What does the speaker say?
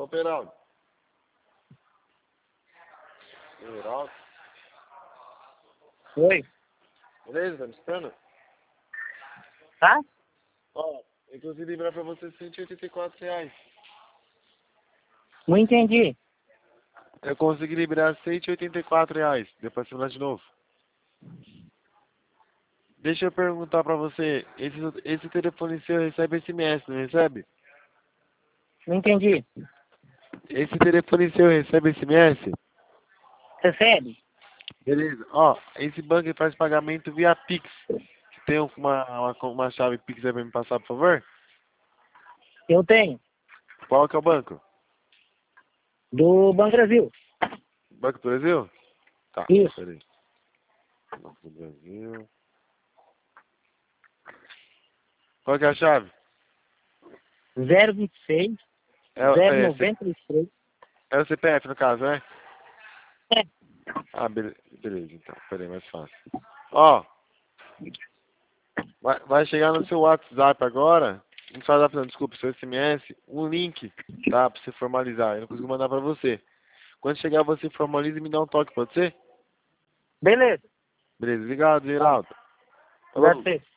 Ô, Peraldo. Peraldo. Oi. Beleza, tá me escutando? Tá? Ó, eu consegui liberar pra você R$ 184. Não entendi. Eu consegui liberar R$ 184. Depois você vai de novo. Deixa eu perguntar pra você, esse telefone seu recebe SMS, não recebe? Não entendi. Esse telefone seu recebe SMS? Recebe? Beleza. Ó, esse banco faz pagamento via Pix. Tem uma chave Pix aí pra me passar, por favor? Eu tenho. Qual que é o banco? Do Banco Brasil. Banco do Brasil? Tá, Isso. peraí. Banco do Brasil. Qual que é a chave? 026 093. É o CPF no caso, né? É. Ah, beleza, então. Peraí, mais fácil. Ó, vai chegar no seu WhatsApp agora. Não seu WhatsApp não, desculpa, seu SMS, um link, tá? Pra você formalizar. Eu não consigo mandar pra você. Quando chegar, você formaliza e me dá um toque, pode ser? Beleza. Beleza, obrigado, Tá. Geraldo. Obrigado Falou. a você.